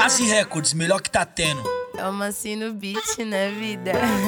Base Records, melhor que tá tendo. É uma assim no beat, né, vida?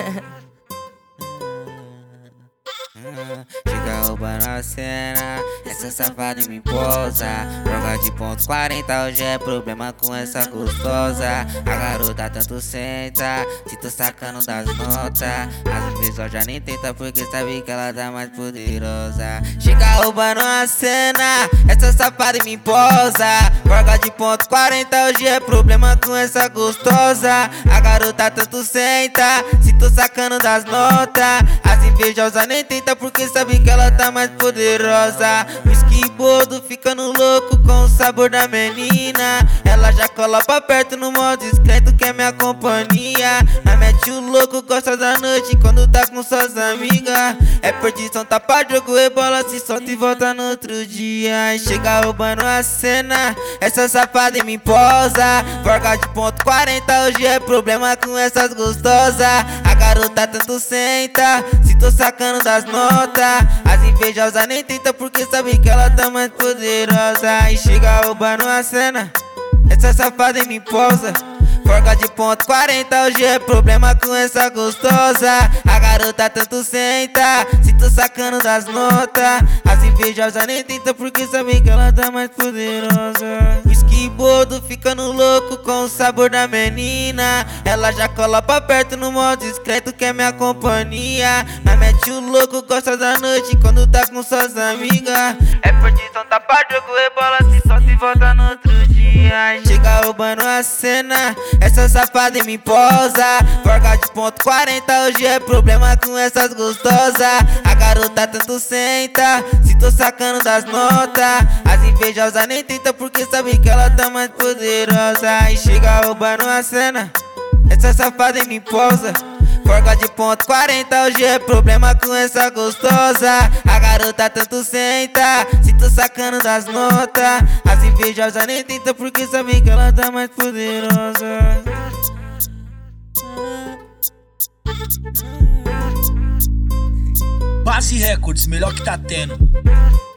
Chega roubando a cena, essa safada me posa. Droga de pontos 40, hoje é problema com essa gostosa. A garota tanto senta, se tô sacando das notas. Às vezes ela já nem tenta porque sabe que ela tá mais poderosa. Chega roubando a cena, essa safada me posa. Droga de pontos 40, hoje é problema com essa gostosa. A garota tanto senta, se tô sacando das notas. As invejosas nem tenta porque sabe que ela tá mais poderosa. Whisky bordo ficando louco com o sabor da menina. Ela já cola pra perto no modo discreto que é minha companhia. Mas mete o louco, gosta da noite quando tá com suas amigas. É perdição, tá pra jogo, rebola, se solta e volta no outro dia. E chega roubando a cena, essa safada me posa. Forga de ponto 40, hoje é problema com essas gostosas. A garota tanto senta, se tô sacando das notas. As invejosas nem tenta porque sabe que ela tá mais poderosa. E chega roubando a cena, essa safada me posa. Forga de ponto 40, hoje é problema com essa gostosa. A garota tanto senta, se tô sacando das notas. As invejosas nem tenta porque sabe que ela tá mais poderosa. Whisky bordo ficando louco com o sabor da menina. Ela já cola pra perto no modo discreto que é minha companhia. Mas mete o louco, gosta da noite quando tá com suas amigas. É perdição, tá pra jogo, rebola, se solta e volta no outro dia. Chega roubando a cena, essa safada me posa. Forga de ponto 40, hoje é problema com essas gostosas. A garota tanto senta, se tô sacando das notas. As invejosas nem tenta porque sabe que ela tá mais poderosa. E chega roubando a cena, essa safada me posa. Forga de ponto 40, hoje é problema com essa gostosa. A garota tanto senta, se tô sacando das notas. As invejosas nem tenta porque sabe que ela tá mais poderosa. Base Records, melhor que tá tendo.